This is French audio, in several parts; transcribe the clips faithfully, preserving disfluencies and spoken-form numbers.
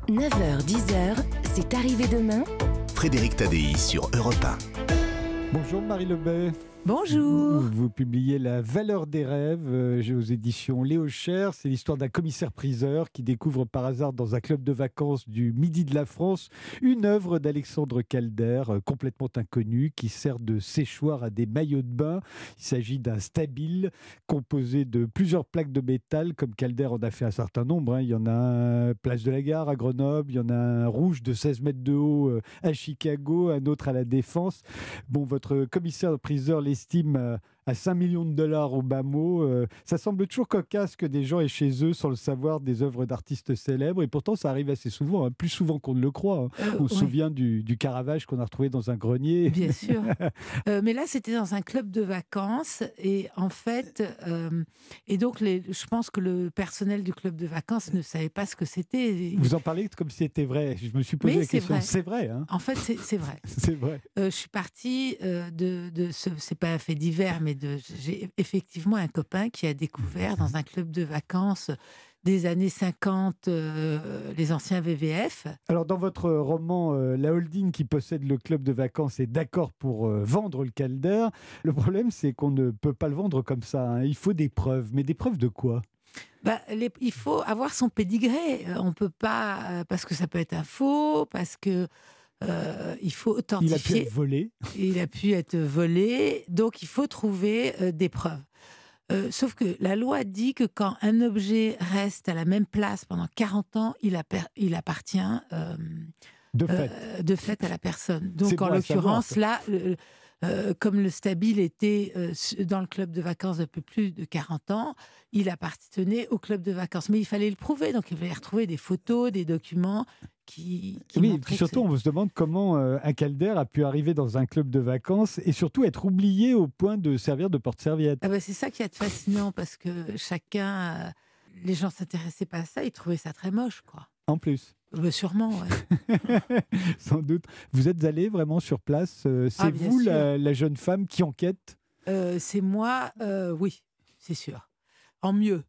neuf heures dix, c'est arrivé demain. Frédéric Tadei sur Europe un. Bonjour Marie Lebet. Bonjour. Vous, vous publiez La valeur des rêves euh, aux éditions Léo Cher. C'est l'histoire d'un commissaire-priseur qui découvre par hasard dans un club de vacances du midi de la France une œuvre d'Alexandre Calder, euh, complètement inconnue, qui sert de séchoir à des maillots de bain. Il s'agit d'un stabile composé de plusieurs plaques de métal, comme Calder en a fait un certain nombre. Hein. Il y en a un place de la Gare à Grenoble, il y en a un rouge de seize mètres de haut euh, à Chicago, un autre à la Défense. Bon, votre commissaire-priseur estime euh, à cinq millions de dollars au bas mot. Euh, ça semble toujours cocasse que des gens aient chez eux, sans le savoir, des œuvres d'artistes célèbres. Et pourtant, ça arrive assez souvent, hein, plus souvent qu'on ne le croit. Hein. Euh, On se ouais. souvient du, du Caravage qu'on a retrouvé dans un grenier. Bien sûr. Euh, mais là, c'était dans un club de vacances. Et en fait, euh, et donc, les, je pense que le personnel du club de vacances ne savait pas ce que c'était. Vous en parlez comme si c'était vrai. Je me suis posé Mais la c'est question. vrai. C'est vrai. Hein. En fait, c'est, c'est vrai. C'est vrai. Euh, je suis partie euh, de, de ce, c'est pas un fait divers, mais de, j'ai effectivement un copain qui a découvert dans un club de vacances des années cinquante, euh, les anciens V V F. Alors, dans votre roman, euh, la holding qui possède le club de vacances est d'accord pour euh, vendre le Calder. Le problème, c'est qu'on ne peut pas le vendre comme ça. Hein. Il faut des preuves. Mais des preuves de quoi ? Bah, les, il faut avoir son pédigré. Euh, On peut pas, euh, parce que ça peut être un faux, parce que euh, il faut Il a pu authentifier. être volé. Il a pu être volé, donc il faut trouver euh, des preuves. Euh, sauf que la loi dit que quand un objet reste à la même place pendant quarante ans, il, apper- il appartient euh, De euh, fait. de fait à la personne. Donc C'est en bon à l'occurrence, savoir, là, le- euh, comme le Stabile était euh, su- dans le club de vacances depuis plus de quarante ans, il appartenait au club de vacances. Mais il fallait le prouver, donc il fallait retrouver des photos, des documents qui, qui Oui, et montraient puis que surtout, on se demande comment euh, un Calder a pu arriver dans un club de vacances et surtout être oublié au point de servir de porte-serviette. Ah bah c'est ça qui est fascinant parce que chacun, euh, les gens s'intéressaient pas à ça, ils trouvaient ça très moche, quoi. En plus. Bah, sûrement, ouais. Sans doute. Vous êtes allé vraiment sur place. euh, C'est Ah, bien vous, sûr. la, la jeune femme qui enquête. Euh, c'est moi, euh, oui, c'est sûr. En mieux.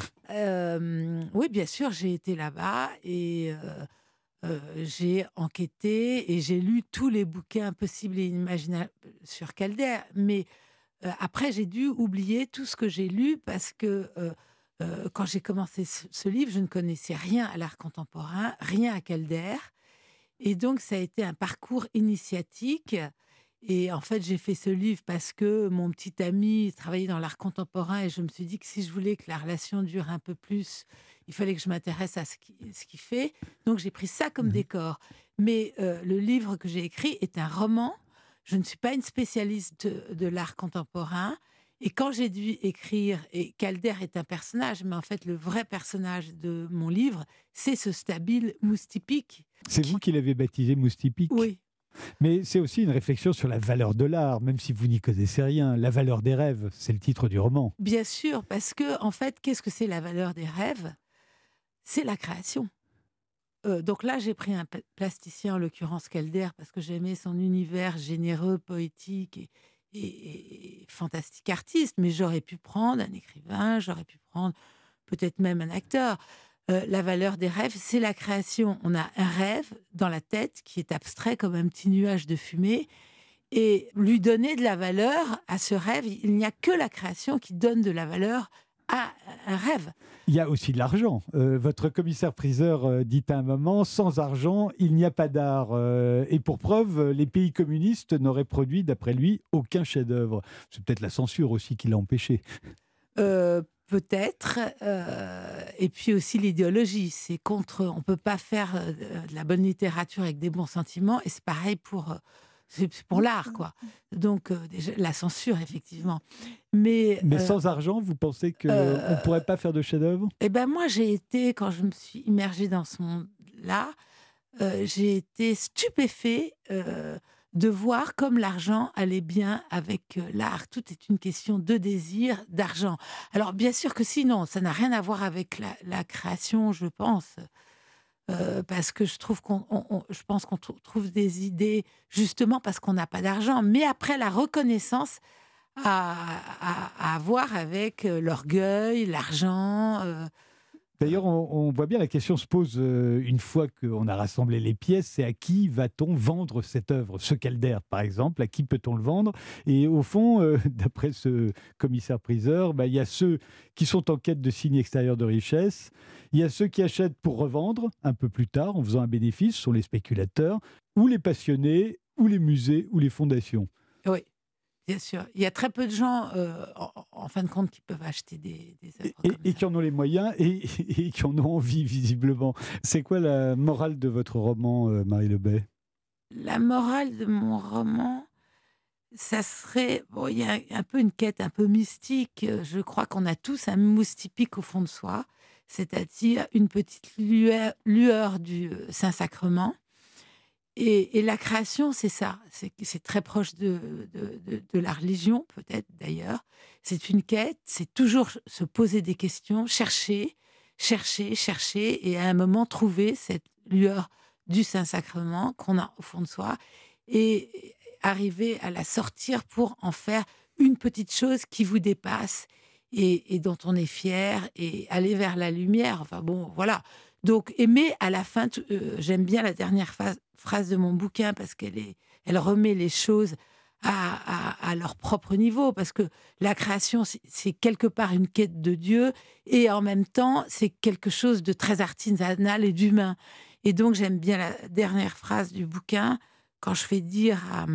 Euh, oui, bien sûr, j'ai été là-bas et euh, euh, j'ai enquêté et j'ai lu tous les bouquins possibles et inimaginables sur Calder. Mais euh, après, j'ai dû oublier tout ce que j'ai lu parce que euh, euh, quand j'ai commencé ce, ce livre, je ne connaissais rien à l'art contemporain, rien à Calder. Et donc, ça a été un parcours initiatique. Et en fait, j'ai fait ce livre parce que mon petit ami travaillait dans l'art contemporain et je me suis dit que si je voulais que la relation dure un peu plus, il fallait que je m'intéresse à ce qu'il ce qu'il fait. Donc, j'ai pris ça comme Mhm. décor. Mais euh, le livre que j'ai écrit est un roman. Je ne suis pas une spécialiste de, de l'art contemporain. Et quand j'ai dû écrire, et Calder est un personnage, mais en fait, le vrai personnage de mon livre, c'est ce Stabile mousse typique. C'est vous qui l'avez baptisé Mousse typique. Oui. Mais c'est aussi une réflexion sur la valeur de l'art, même si vous n'y connaissez rien. La valeur des rêves, c'est le titre du roman. Bien sûr, parce que, en fait, qu'est-ce que c'est la valeur des rêves ? C'est la création. Euh, donc là, j'ai pris un pla- plasticien, en l'occurrence Calder, parce que j'aimais son univers généreux, poétique et, et- et fantastique artiste. Mais j'aurais pu prendre un écrivain, j'aurais pu prendre peut-être même un acteur. Euh, la valeur des rêves, c'est la création. On a un rêve dans la tête qui est abstrait comme un petit nuage de fumée. Et lui donner de la valeur à ce rêve, il n'y a que la création qui donne de la valeur à un rêve. Il y a aussi de l'argent. Euh, votre commissaire-priseur euh, dit à un moment, sans argent, il n'y a pas d'art. Euh, et pour preuve, euh, les pays communistes n'auraient produit, d'après lui, aucun chef-d'œuvre. C'est peut-être la censure aussi qui l'a empêché. Euh, peut-être. euh, et puis aussi l'idéologie. C'est contre. On peut pas faire euh, de la bonne littérature avec des bons sentiments. Et c'est pareil pour. euh, c'est c'est pour l'art, quoi. Donc, euh, déjà, la censure, effectivement. Mais, Mais euh, sans argent, vous pensez qu'on euh, ne pourrait pas faire de chef-d'œuvre ? eh ben moi, j'ai été, quand je me suis immergée dans ce monde-là, euh, j'ai été stupéfait euh, de voir comme l'argent allait bien avec euh, l'art. Tout est une question de désir, d'argent. Alors, bien sûr que sinon, ça n'a rien à voir avec la, la création, je pense. Euh, parce que je trouve qu'on, on- on- je pense qu'on trou- trouve des idées justement parce qu'on n'a pas d'argent. Mais après, la reconnaissance a, a- a à voir avec euh, l'orgueil, l'argent. euh, D'ailleurs, on, on voit bien la question se pose euh, une fois qu'on a rassemblé les pièces, c'est à qui va-t-on vendre cette œuvre? Ce Calder, par exemple, à qui peut-on le vendre? Et au fond, euh, d'après ce commissaire-priseur, bah, il y a ceux qui sont en quête de signes extérieurs de richesse, il y a ceux qui achètent pour revendre un peu plus tard en faisant un bénéfice, ce sont les spéculateurs, ou les passionnés, ou les musées, ou les fondations. Oui, bien sûr. Il y a très peu de gens, euh, en, en fin de compte, qui peuvent acheter des, des œuvres Et, comme et ça. qui en ont les moyens et, et qui en ont envie, visiblement. C'est quoi la morale de votre roman, euh, Marie Lebet? La morale de mon roman, ça serait... Bon, il y a un peu une quête un peu mystique. Je crois qu'on a tous un mousse typique au fond de soi, c'est-à-dire une petite lueur, lueur du euh, Saint-Sacrement. Et, et la création, c'est ça. C'est, c'est très proche de, de, de, de la religion, peut-être d'ailleurs. C'est une quête, c'est toujours se poser des questions, chercher, chercher, chercher, et à un moment trouver cette lueur du Saint-Sacrement qu'on a au fond de soi, et arriver à la sortir pour en faire une petite chose qui vous dépasse et, et dont on est fier, et aller vers la lumière. Enfin bon, voilà. Donc, aimer à la fin, t- euh, j'aime bien la dernière phase, phrase de mon bouquin parce qu'elle est, elle remet les choses à, à, à leur propre niveau. Parce que la création, c'est, c'est quelque part une quête de Dieu, et en même temps, c'est quelque chose de très artisanal et d'humain. Et donc, j'aime bien la dernière phrase du bouquin quand je fais dire à,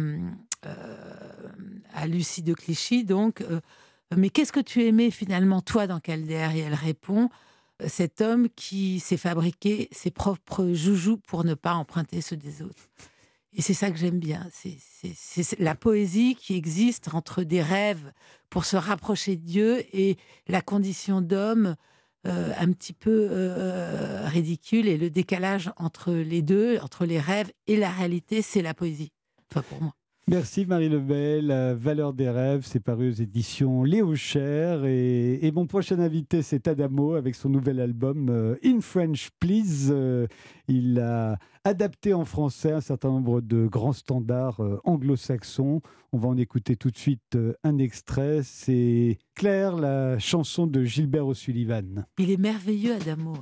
euh, à Lucie de Clichy, donc, euh, mais qu'est-ce que tu aimais finalement, toi, dans Calder? Et elle répond, cet homme qui s'est fabriqué ses propres joujoux pour ne pas emprunter ceux des autres. Et c'est ça que j'aime bien. C'est, c'est, c'est la poésie qui existe entre des rêves pour se rapprocher de Dieu et la condition d'homme euh, un petit peu euh, ridicule, et le décalage entre les deux, entre les rêves et la réalité, c'est la poésie. Enfin, pour moi. Merci Marie Lebet. La valeur des rêves, c'est paru aux éditions Léo Cher. Et, et mon prochain invité, c'est Adamo avec son nouvel album euh, In French Please. Euh, il a adapté en français un certain nombre de grands standards euh, anglo-saxons. On va en écouter tout de suite euh, un extrait. C'est Claire, la chanson de Gilbert O'Sullivan. Il est merveilleux, Adamo.